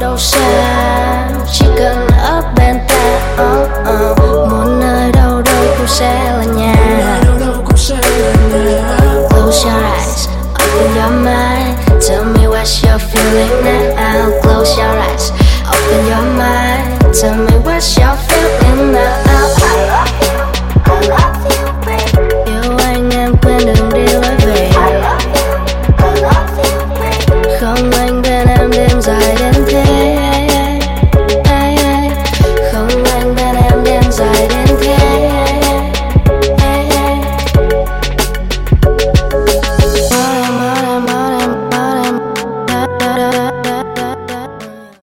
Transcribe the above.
đâu xa, chỉ cần ở bên ta. Muốn nơi đâu đâu cũng sẽ là nhà. Close your eyes, open your mind. Tell me what you're feeling now. Close your eyes, open your mind. Tell me what you're feeling.